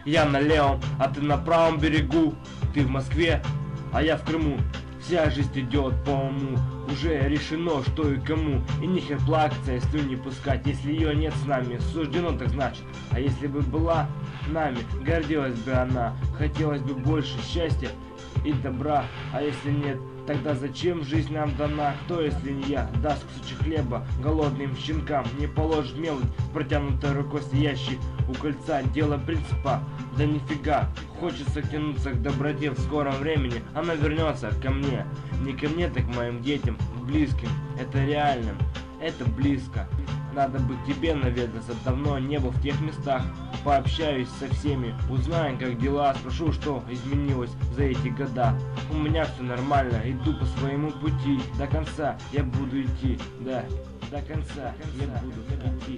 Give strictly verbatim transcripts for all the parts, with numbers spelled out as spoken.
Я на левом, а ты на правом берегу. Ты в Москве, а я в Крыму. Вся жизнь идет по уму. Уже решено, что и кому. И нехер плакаться, если не пускать. Если ее нет с нами, суждено так значит. А если бы была нами, гордилась бы она. Хотелось бы больше счастья и добра. А если нет, тогда зачем жизнь нам дана? Кто, если не я, даст кусочек хлеба голодным щенкам? Не положит мелочь с протянутой рукой, стоящей у кольца. Дело принципа, да нифига. Хочется тянуться к доброте в скором времени. Она вернется ко мне. Не ко мне, так к моим детям, близким. Это реальным, это близко. Надо бы к тебе наведаться, давно не был в тех местах. Пообщаюсь со всеми, узнаю, как дела. Спрошу, что изменилось за эти года. У меня все нормально, иду по своему пути. До конца я буду идти, да, до конца я буду идти.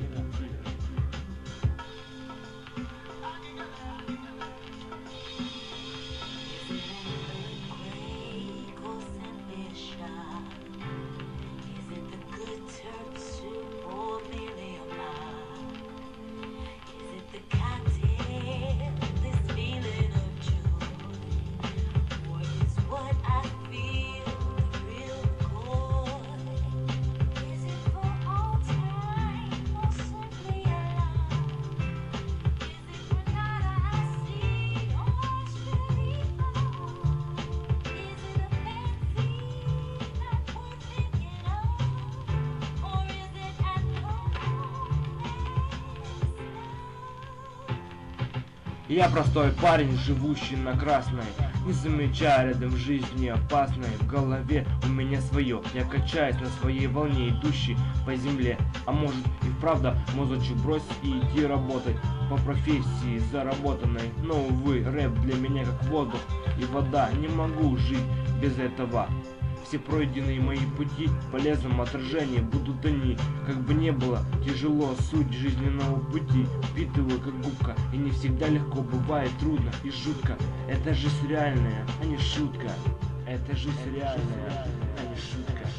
Я простой парень, живущий на красной, не замечая рядом жизни опасной. В голове у меня свое, я качаюсь на своей волне, идущей по земле. А может и вправду мозочек бросить и идти работать по профессии заработанной. Но увы, рэп для меня как воздух и вода, не могу жить без этого. Все пройденные мои пути в полезном отражении будут они. Как бы не было тяжело, суть жизненного пути впитываю как губка. И не всегда легко, бывает трудно и жутко. Это жизнь реальная, а не шутка. Это жизнь реальная, а не шутка.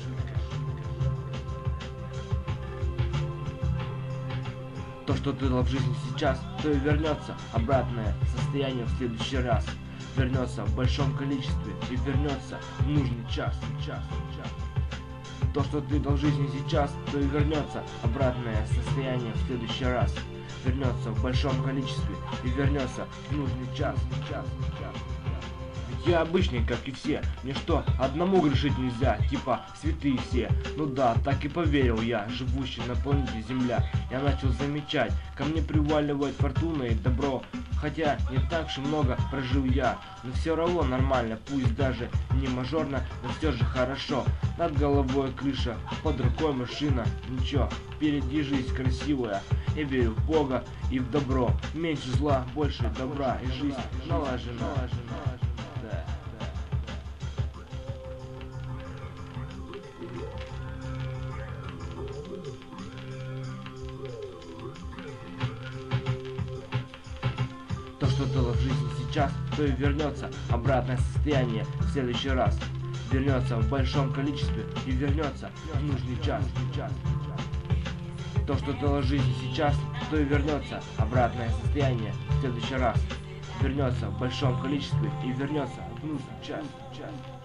То, что ты дал в жизни сейчас, то и вернется обратное состояние в следующий раз. Вернется в большом количестве и вернется в нужный час, час, час. То, что ты дал жизни сейчас, то и вернется обратное состояние в следующий раз. Вернется в большом количестве и вернется в нужный час, час, час. Ведь я обычный, как и все. Мне что, одному грешить нельзя, типа святые все. Ну да, так и поверил я, живущий на планете Земля. Я начал замечать, ко мне приваливает фортуна и добро. Хотя не так уж и много прожил я, но все равно нормально, пусть даже не мажорно, но все же хорошо. Над головой крыша, под рукой машина, ничего, впереди жизнь красивая. Я верю в Бога и в добро, меньше зла, больше добра, и жизнь налажена. Да. То, что было в жизни сейчас, то и вернется обратное состояние в следующий раз. Вернется в большом количестве и вернется в нужный час. То, что было в жизни сейчас, то и вернется обратное состояние в следующий раз. Вернется в большом количестве и вернется в нужный час.